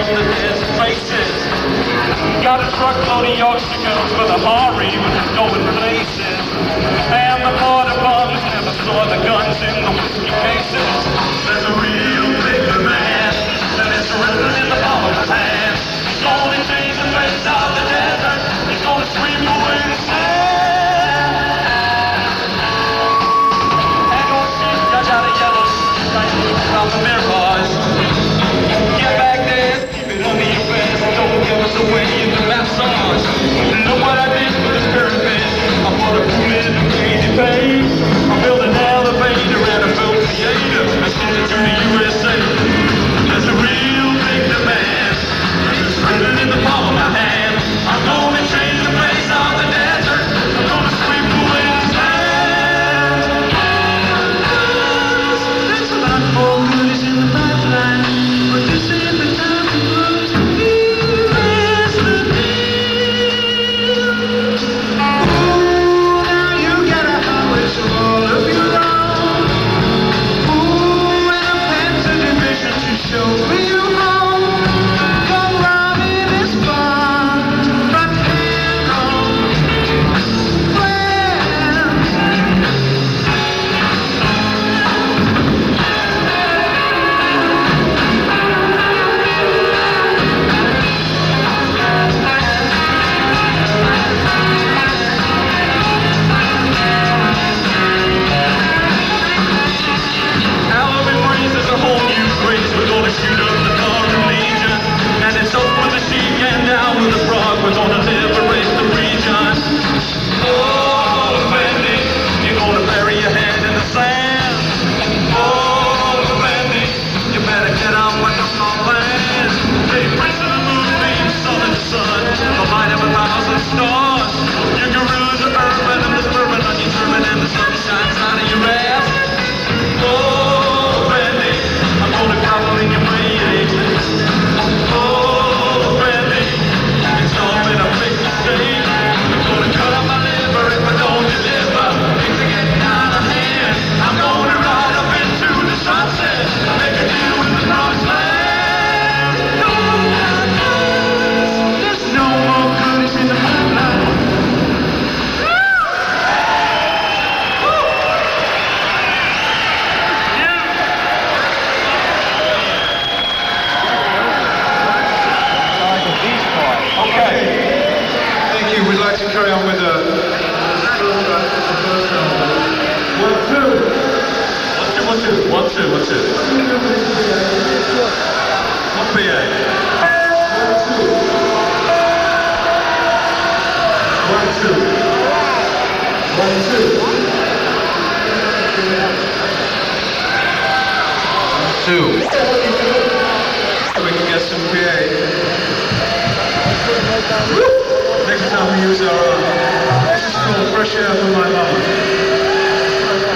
across the desert faces. Got a truckload of Yorkshire for the Harry, which is going places. And the border bums never saw the guns in the whiskey cases. There's a real big man that is written in the palm of his hand. He's gonna change the face of the desert. He's gonna sweep away the sand. And your sheep got out of yellow from the mirrors. Get back there, keep it under your vest. Don't give us away in the massage. Look what I did with the pyramid. I put a pyramid in a crazy face. I built an elevator and a built theater. I sent it to the USA. There's a real big demand. It's written in the palm of my hand. I'm gonna change the face of the desert. I'm gonna sweep away the sand. There's a lot more goodies in the pipeline, but this ain't the time to close the deal. That's the deal. Ooh, now you got a highway so all of you know. Ooh, and a fancy division to show me you home. Come round me this bar, front hand on. Halloween breeze is a whole new craze. We're gonna shoot up the Darwin Legion. And it's up with the sheep and down with the frog. We're gonna liberate the region. Oh, Bendy, you're gonna bury your head in the sand. Oh, Bendy, you better get on with the small land. Hey, Prince of the Moonbeam, son of the sun, the light of 1,000 stars. Your guerrillas are urban and there's bourbon on your turban and the sun shines out of your ass. Oh, Brandy, I'm gonna gobble in your brain. Oh, Brandy, it's all been a big mistake. I'm gonna cut up my liver if I don't deliver. Things are getting out of hand. I'm gonna ride up into the sunset. Make a deal with the promised land. No, there's no more goodies in the pipeline. Okay. Thank you. We'd like to carry on with the first number. 1, 2. 1, 2, 1, 2, 1, 2, 1, 2. What PA? 1, 2. 1, 2. 1, 2. So we can get some PA. Next time we use our own. This is called Fresh Air for My Mama.